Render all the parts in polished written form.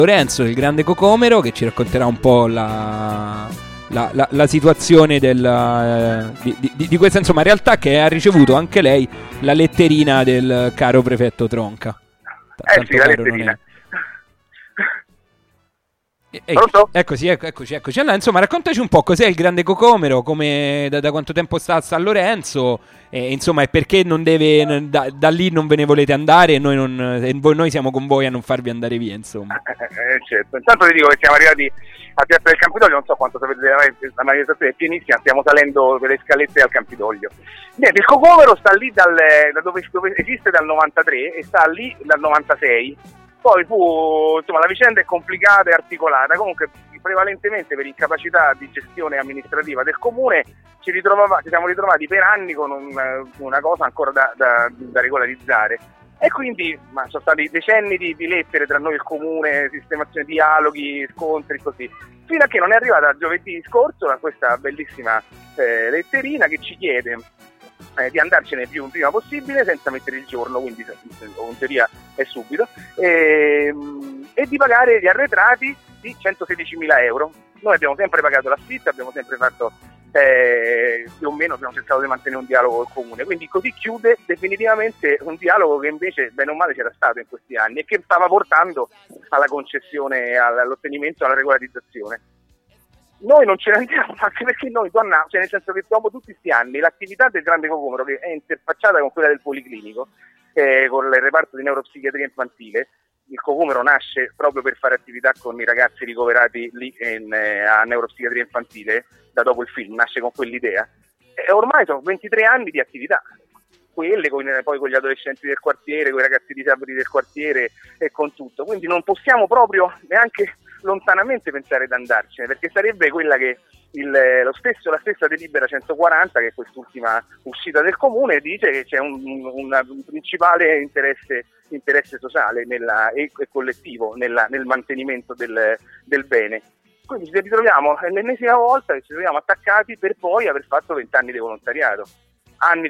Lorenzo del Grande Cocomero, che ci racconterà un po' la situazione di questa, insomma, realtà, che ha ricevuto anche lei la letterina del caro prefetto Tronca. Sì, la letterina. Eccoci. Allora, insomma, raccontaci un po' cos'è il Grande Cocomero, come, da quanto tempo sta a San Lorenzo, insomma, e perché non deve, da lì non ve ne volete andare, e noi siamo con voi a non farvi andare via, insomma. Certo. Intanto ti dico che siamo arrivati a Piazza del Campidoglio, non so quanto sapete, la manifestazione è pienissima, stiamo salendo per le scalette al Campidoglio. Niente, il Cocomero sta lì da dove esiste dal 93 e sta lì dal 96. Poi insomma, la vicenda è complicata e articolata, comunque prevalentemente per incapacità di gestione amministrativa del comune ci siamo ritrovati per anni con una cosa ancora da regolarizzare, e quindi sono stati decenni di lettere tra noi e il comune, sistemazione, dialoghi, scontri, così, fino a che non è arrivata giovedì scorso questa bellissima letterina che ci chiede di andarcene il prima possibile senza mettere il giorno, quindi in teoria è subito, e di pagare gli arretrati di 116.000 euro. Noi abbiamo sempre pagato l'affitto, abbiamo sempre fatto più o meno, abbiamo cercato di mantenere un dialogo col comune, quindi così chiude definitivamente un dialogo che invece bene o male c'era stato in questi anni e che stava portando alla concessione, all'ottenimento, alla regolarizzazione. Noi non ce ne andiamo, anche perché noi torniamo, cioè nel senso che dopo tutti questi anni l'attività del Grande Cocomero, che è interfacciata con quella del Policlinico, con il reparto di neuropsichiatria infantile, il Cocomero nasce proprio per fare attività con i ragazzi ricoverati lì a neuropsichiatria infantile, da dopo il film, nasce con quell'idea, e ormai sono 23 anni di attività, quelle poi con gli adolescenti del quartiere, con i ragazzi disabili del quartiere e con tutto, quindi non possiamo proprio neanche lontanamente pensare di andarcene, perché sarebbe quella che la stessa delibera 140, che è quest'ultima uscita del comune, dice che c'è un principale interesse sociale e collettivo nel mantenimento del bene. Quindi ci ritroviamo l'ennesima volta che ci troviamo attaccati per poi aver fatto 20 anni di volontariato. Anni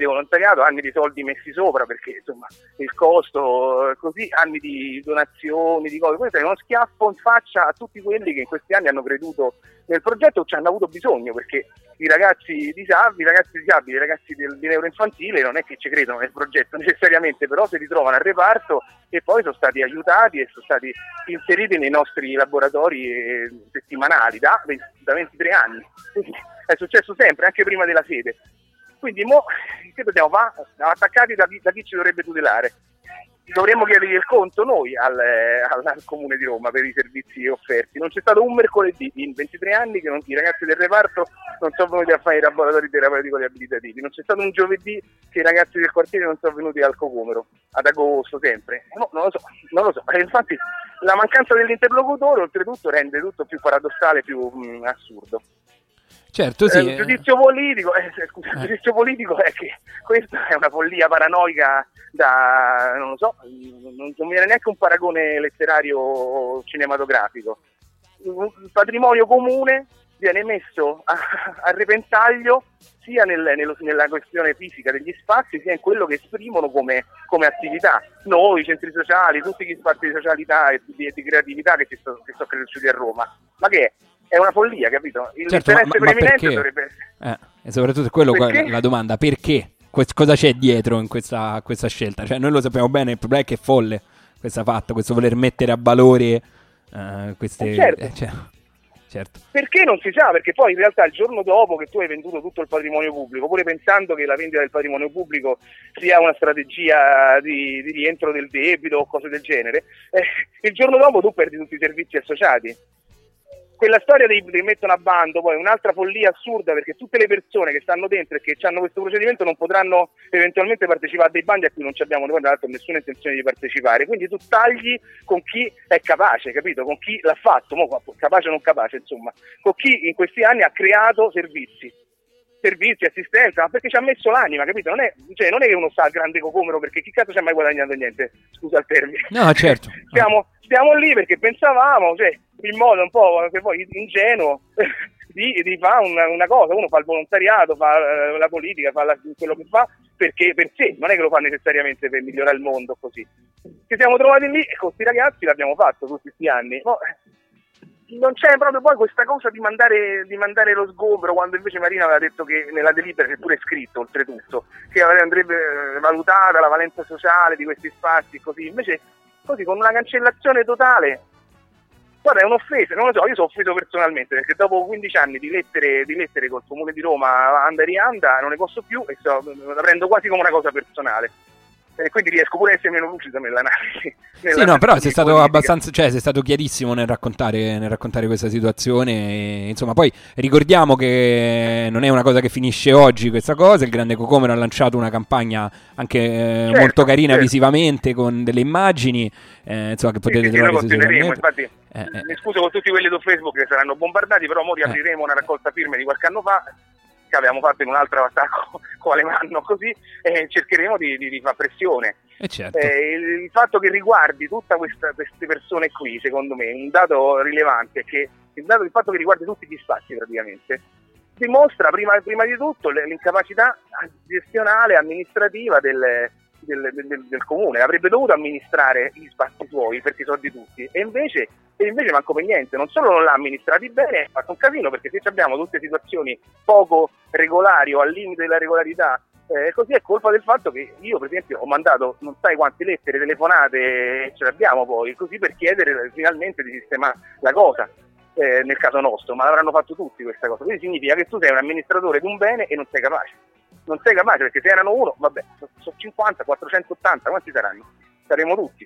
di soldi messi sopra, perché insomma il costo, così, anni di donazioni, di cose. Questo è uno schiaffo in faccia a tutti quelli che in questi anni hanno creduto nel progetto o ci hanno avuto bisogno, perché i ragazzi disabili, i ragazzi di neuroinfantile non è che ci credono nel progetto necessariamente, però si ritrovano al reparto e poi sono stati aiutati e sono stati inseriti nei nostri laboratori settimanali da 23 anni. Quindi è successo sempre, anche prima della sede. Quindi che dobbiamo fare? Siamo attaccati da chi ci dovrebbe tutelare. Dovremmo chiedergli il conto noi al Comune di Roma per i servizi offerti. Non c'è stato un mercoledì in 23 anni che i ragazzi del reparto non sono venuti a fare i laboratori terapeutici abilitativi. Non c'è stato un giovedì che i ragazzi del quartiere non sono venuti al Cocomero, ad agosto sempre. No, non lo so. Infatti la mancanza dell'interlocutore oltretutto rende tutto più paradossale, più assurdo. Certo, sì. Il giudizio politico è che questa è una follia paranoica non lo so, non viene neanche un paragone letterario cinematografico. Il patrimonio comune viene messo a repentaglio sia nella questione fisica degli spazi, sia in quello che esprimono come attività. Noi, i centri sociali, tutti gli spazi di socialità e di creatività che sono cresciuti a Roma. Ma che è? È una follia, capito? L'interesse preminente dovrebbe essere. E soprattutto quello, la domanda, perché? Cosa c'è dietro in questa scelta? Cioè, noi lo sappiamo bene, il problema è che è folle questo voler mettere a valore queste... Certo. Perché non si sa? Perché poi in realtà il giorno dopo che tu hai venduto tutto il patrimonio pubblico, pure pensando che la vendita del patrimonio pubblico sia una strategia di rientro del debito o cose del genere, il giorno dopo tu perdi tutti i servizi associati. Quella storia di mettono a bando poi un'altra follia assurda, perché tutte le persone che stanno dentro e che hanno questo procedimento non potranno eventualmente partecipare a dei bandi a cui non abbiamo noi, tra l'altro, nessuna intenzione di partecipare. Quindi tu tagli con chi è capace, capito? Con chi l'ha fatto, capace o non capace, insomma, con chi in questi anni ha creato servizi, assistenza, ma perché ci ha messo l'anima, capito? Non è che uno sta al Grande Cocomero perché chi cazzo ci ha mai guadagnato niente, scusa il termine. No, certo. Stiamo lì perché pensavamo, in modo un po' che poi ingenuo di fare una cosa. Uno fa il volontariato, fa la politica, fa quello che fa perché per sé, non è che lo fa necessariamente per migliorare il mondo così. Ci siamo trovati lì e con questi ragazzi l'abbiamo fatto tutti questi anni. Non c'è proprio poi questa cosa di mandare lo sgombero, quando invece Marina aveva detto che nella delibera, che pure è scritto oltretutto, che andrebbe valutata la valenza sociale di questi spazi, così invece così con una cancellazione totale. Guarda, è un'offesa, non lo so, io sono offeso personalmente perché dopo 15 anni di lettere col Comune di Roma anda e rianda non ne posso più e la prendo quasi come una cosa personale. E quindi riesco pure a essere meno lucido nell'analisi. Sì, no, però sei stato abbastanza, cioè sei stato chiarissimo nel raccontare questa situazione. E, insomma, poi ricordiamo che non è una cosa che finisce oggi questa cosa. Il Grande Cocomero ha lanciato una campagna anche molto carina visivamente, con delle immagini, insomma, che potete trovare su internet. Infatti, mi scuso con tutti quelli su Facebook che saranno bombardati, però ora riapriremo una raccolta firme di qualche anno fa che abbiamo fatto in un'altra attacco con Alemanno, così cercheremo di fare pressione. Certo. Il fatto che riguardi tutte queste persone qui, secondo me, un dato rilevante è che il fatto che riguardi tutti gli spazi praticamente dimostra prima di tutto l'incapacità gestionale, amministrativa del comune. Avrebbe dovuto amministrare gli spazi suoi perché sono di tutti e invece manco per niente, non solo non l'ha amministrati bene, ha fatto un casino, perché se abbiamo tutte situazioni poco regolari o al limite della regolarità, così è colpa del fatto che io per esempio ho mandato non sai quante lettere, telefonate, ce l'abbiamo poi, così per chiedere finalmente di sistemare la cosa. Nel caso nostro, ma l'avranno fatto tutti questa cosa, quindi significa che tu sei un amministratore di un bene e non sei capace perché se erano uno, vabbè, sono 50, 480, quanti saranno? Saremo tutti.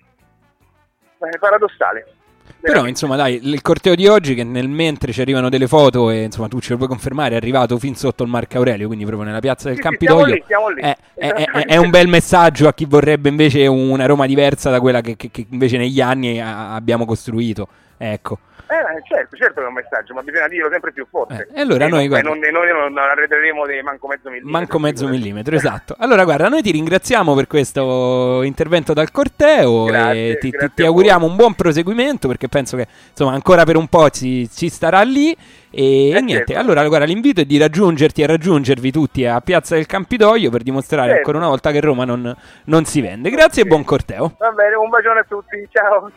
È paradossale. Però insomma dai, il corteo di oggi, che nel mentre ci arrivano delle foto e insomma tu ce lo puoi confermare, è arrivato fin sotto il Marco Aurelio, quindi proprio nella piazza del Campidoglio. Siamo lì. È un bel messaggio a chi vorrebbe invece una Roma diversa da quella che invece negli anni abbiamo costruito, ecco. Certo che è un messaggio, ma bisogna dirlo sempre più forte. E allora noi non arretreremo manco mezzo millimetro. Manco mezzo millimetro, esatto. Allora guarda, noi ti ringraziamo per questo intervento dal corteo. Grazie, e ti auguriamo un buon proseguimento, perché penso che insomma ancora per un po' ci starà lì. E niente, certo. Allora guarda, l'invito è di raggiungerti e raggiungervi tutti a Piazza del Campidoglio per dimostrare ancora una volta che Roma non si vende. Grazie e buon corteo. Va bene, un bacione a tutti, ciao.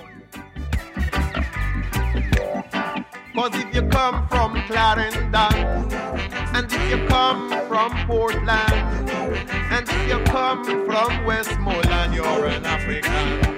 'Cause if you come from Clarendon, and if you come from Portland, and if you come from Westmoreland, you're an African.